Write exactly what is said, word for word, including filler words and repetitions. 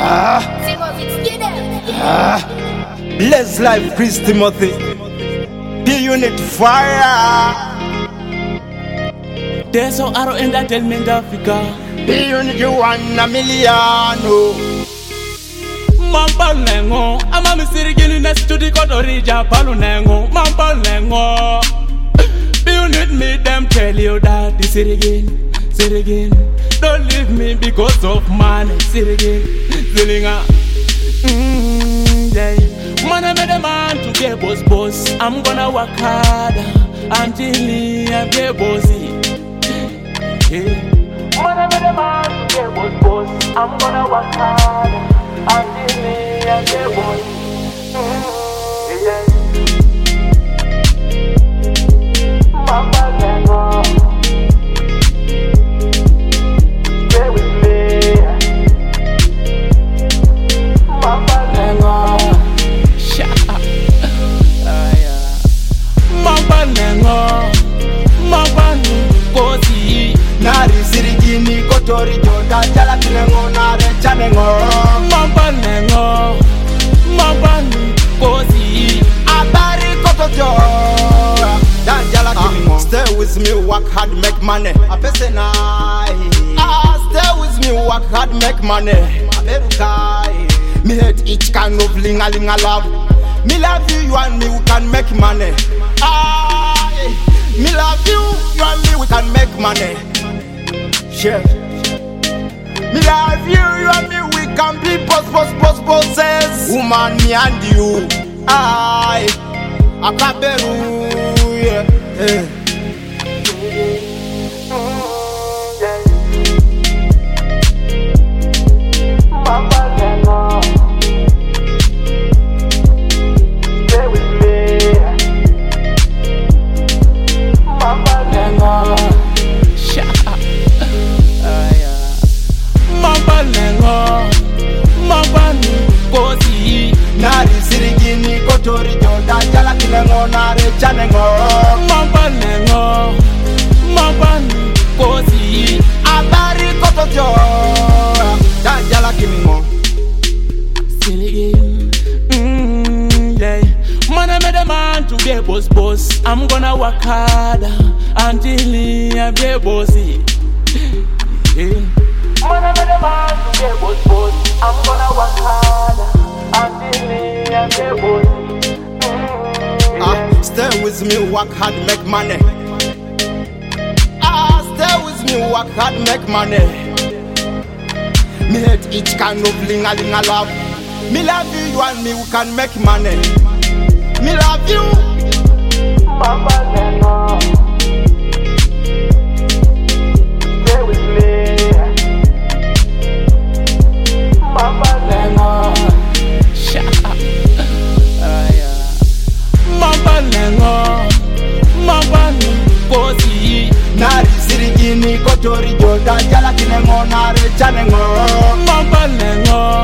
Ah. Ah. Let's live Chris Timothy. P-Unit fire. There's no arrow entertainment Africa. P-Unit you one a million. Mampal nengo, ama misirigini next to the Kotorija palu nengo. Mampal nengo. P-Unit me them tell you that the Sirigin, Sirigin. Don't leave me because of money. Sirigin, Zilinga. Mmm, yeah. Man, I made a man to be a boss, boss. I'm gonna work hard until I be a bossy. Yeah. Man, I made a man to be a boss, boss. I'm gonna work hard until I be a bossy. Mm, yeah. Mama, Lengo. Stay with me. Mama, Lengo. Nari sirigini kotori joda jala kinengo nare chanengo. Mamba nengo, mamba kosi. Abari kotojo da jala kinengo. Stay with me, work hard, make money. Apese nai. Ah, stay with me, work hard, make money. Aberukai. Me hate each kind of linga linga love. Me love you, you and me, we can make money. Ah, me love you, you and me, we can make money. Yeah. Me love you, you and me, we can be boss, boss, boss, bosses. Woman, me and you, I, Akaberu, yeah. Yeah. Nari sirigini kotori joda jala kinengo nare chanengo. Mamba nengo, mamba kosi. Abari kotojo da jala kinengo. Sirigin, mm, yeah. Man, I made a man to be a boss, boss. I'm gonna work hard until I be a bossy. Yeah. Man, I made a man to be a boss, boss. I'm gonna work hard until I be a bossy. Mm, Ah, stay with me, work hard, make money. Ah, stay with me, work hard, make money. Me hate each kind of linga linga love. Me love you, you and me, we can make money. Me love you. Mama Lengo. Stay with me. Mama Lengo. Shut up. Uh, yeah. Mama Lengo. Mama kosi. Nari sirigini kotori joda jala kinengo nare chanengo. Mama Lengo.